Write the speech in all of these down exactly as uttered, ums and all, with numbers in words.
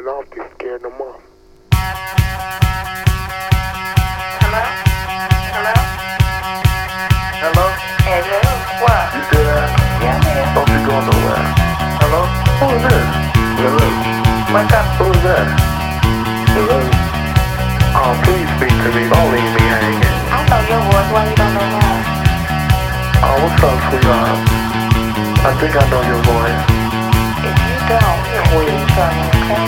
and I don't be scared no more. Hello? Hello? Hello? Hello? What? You still there? Yeah, I'm here. Don't be going nowhere. Hello? Who is this? Hello? What's up? Who is that? Hello? Oh, please speak to me. Don't leave me hanging. I know your voice. Why you don't know mine? Oh, what's up, sweetheart? I think I know your voice. If you don't, you're way in trouble, okay?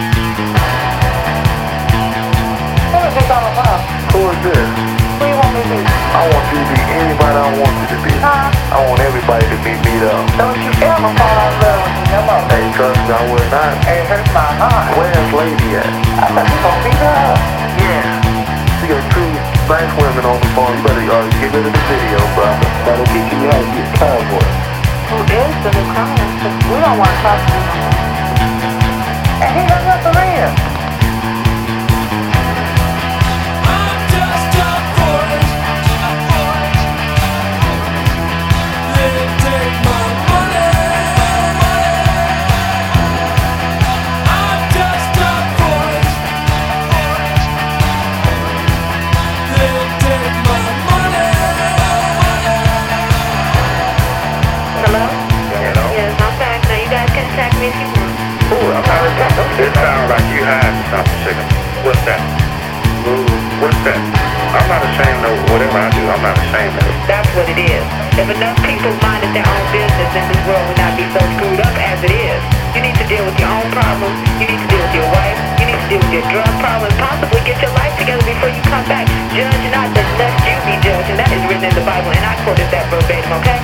Who is this all about? Who is this? Who you want me to be? I want you to be anybody I want you to be. Huh? I want everybody to be beat up. Don't you ever fall in love with me no more. Hey, trust me, I would not. It hurts my heart. Where's Lady at? I thought you gonna beat her up. Yeah. She got two nice women on the phone. You better uh, get rid of the video, brother. That'll teach you how to get cowboy. Who is the new client? We don't want to talk to you no more. And he hung up the real. I'm just a voice. They take my money. I'm just a voice. They take my money. Hello? Hello? Yes, I'm back now. You guys can attack me if you want. Ooh, I'm not a It sounds like you hiding something, chicken. What's that? Ooh, what's that? I'm not ashamed of whatever I do. I'm not ashamed of it. That's what it is. If enough people minded their own business, then this world would not be so screwed up as it is. You need to deal with your own problems. You need to deal with your wife. You need to deal with your drug problem. Possibly get your life together before you come back. Judge not, but lest you be judged. And that is written in the Bible, and I quoted that verbatim, okay?